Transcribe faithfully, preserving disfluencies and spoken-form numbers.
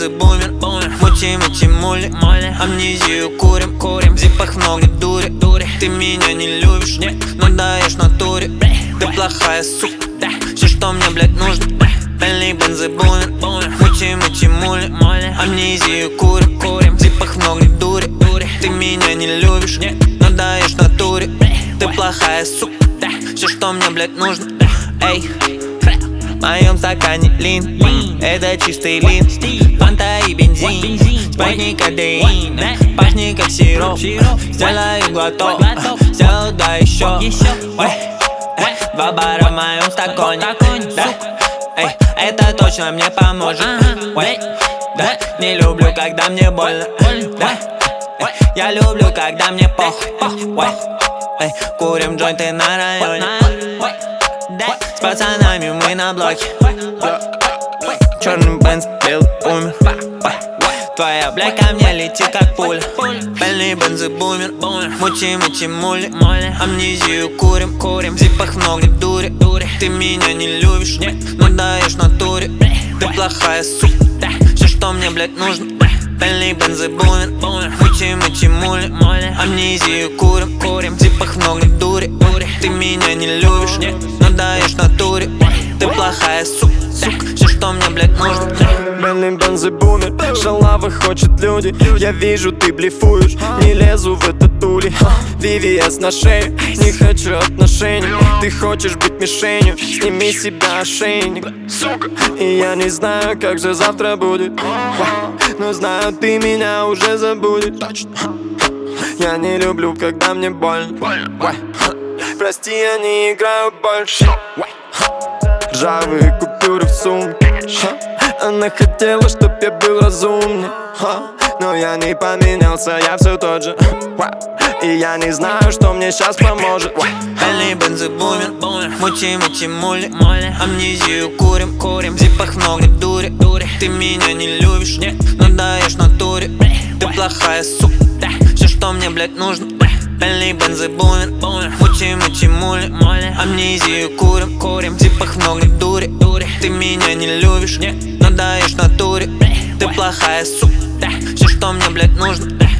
бензобумер, мути, мути, мули, амнезию курим, курим, в зипах много дури, дури. Ты меня не любишь, нет, но даешь натуре. Ты плохая сука, все, что мне, блядь, нужно. Пельный бензобумер, мути, мути, мули, амнезию курим, курим, в зипах много дури, дури. Ты меня не любишь, нет, но даешь натуре. Ты плохая сука, все, что мне, блядь, нужно. Эй, в моем стакане лин, это чистый лин, фанта и бензин, спайни кадеин, пахнет как сироп. Сделаю глоток, сделаю да еще. Два бара в моем стакане, да. Эй, это точно мне поможет. Да, не люблю, когда мне больно. Да, я люблю, когда мне похуй. Эй, курим джойнты на районе. С пацанами мы на блоке. Черный бенз, белый умер. Твоя блядь ко мне летит как пуля. Пельный бензобумер, мути, мути, мули, амнезию курим, курим, в зипах много дури, дури. Ты меня не любишь, нет, но даешь натуре. Ты плохая сука, все, что мне, блядь, нужно. Пельный бензобумер, мути, мути, мули, амнезию курим, курим, в зипах много дури, дури. Ты меня не любишь, нет, но даешь натуре. Ты плохая сука, все, что мне, блядь, нужно. Пельный бензобумер, шалавы хочет люди. Я вижу, ты блефуешь, не лезу в этот ули. ви ви эс на шею, не хочу отношений. Ты хочешь быть мишенью, сними с себя ошейник. И я не знаю, как же завтра будет, но знаю, ты меня уже забудешь. Я не люблю, когда мне больно. Прости, я не играю больше. Ржавые купюры в сумке. Она хотела, чтоб я был разумней, но я не поменялся, я все тот же. И я не знаю, что мне сейчас поможет. Пельный бензобумер, мути, мути, мули, амнезию курим, курим, в зипах много дури, дури. Ты меня не любишь, нет, но даешь натуре. Ты плохая сука, все, что мне, блядь, нужно. Пельный бензобумер, мути, мути, мули, амнезию курим, курим, в зипах много дури, дури. Ты меня не любишь, нет, но даешь натуре. Ты плохая сука, все, что мне, блядь, нужно.